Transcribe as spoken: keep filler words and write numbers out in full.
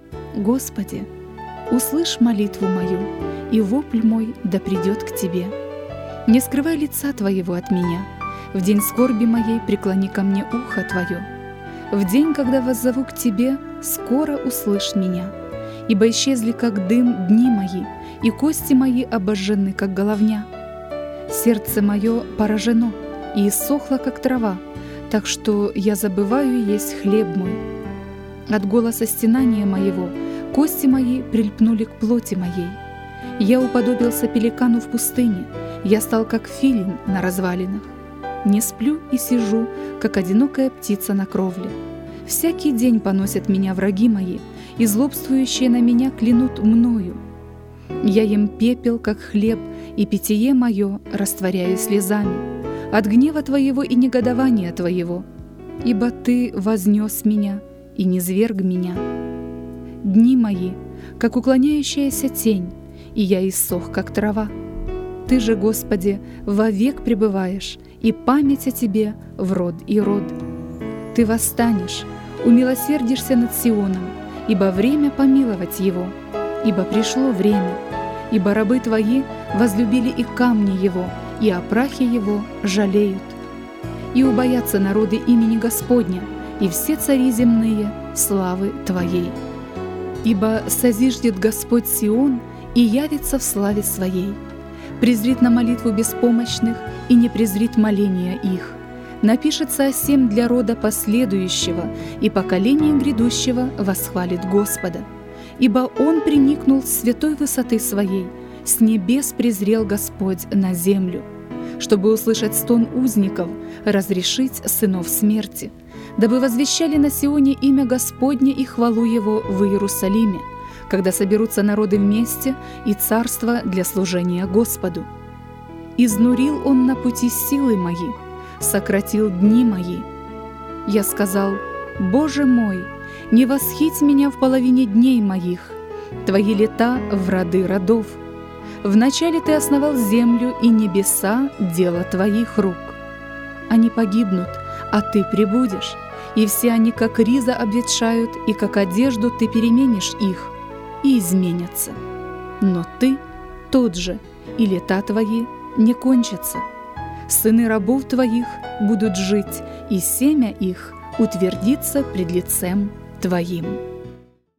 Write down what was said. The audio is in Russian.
Господи, услышь молитву мою, и вопль мой да придет к Тебе. Не скрывай лица Твоего от меня, в день скорби моей преклони ко мне ухо Твое. В день, когда воззову к Тебе, скоро услышь меня, ибо исчезли, как дым, дни мои, и кости мои обожжены, как головня. Сердце мое поражено и иссохло, как трава, так что я забываю есть хлеб мой. От голоса стенания моего кости мои прильпнули к плоти моей. Я уподобился пеликану в пустыне, я стал как филин на развалинах. Не сплю и сижу, как одинокая птица на кровле. Всякий день поносят меня враги мои, и злобствующие на меня клянут мною. Я ем пепел, как хлеб, и питье мое растворяю слезами от гнева Твоего и негодования Твоего, ибо Ты вознес меня и низверг меня. Дни мои, как уклоняющаяся тень, и я иссох, как трава. Ты же, Господи, вовек пребываешь, и память о Тебе в род и род. Ты восстанешь, умилосердишься над Сионом, ибо время помиловать его, ибо пришло время, ибо рабы Твои возлюбили и камни его, и о прахе его жалеют. И убоятся народы имени Господня, и все цари земные славы Твоей. Ибо созиждет Господь Сион и явится в славе Своей. Презрит на молитву беспомощных и не презрит моления их. Напишется о сем для рода последующего, и поколение грядущего восхвалит Господа. Ибо Он приникнул с святой высоты Своей, с небес презрел Господь на землю, чтобы услышать стон узников, разрешить сынов смерти, дабы возвещали на Сионе имя Господне и хвалу Его в Иерусалиме, когда соберутся народы вместе и царство для служения Господу. Изнурил Он на пути силы мои, сократил дни мои. Я сказал: Боже мой, не восхить меня в половине дней моих, Твои лета в роды родов. Вначале Ты основал землю и небеса — дело Твоих рук. Они погибнут, а Ты пребудешь, и все они как риза обветшают, и как одежду Ты переменишь их, и изменятся. Но Ты тот же, и лета Твои не кончатся. Сыны рабов Твоих будут жить, и семя их утвердится пред лицем Твоим.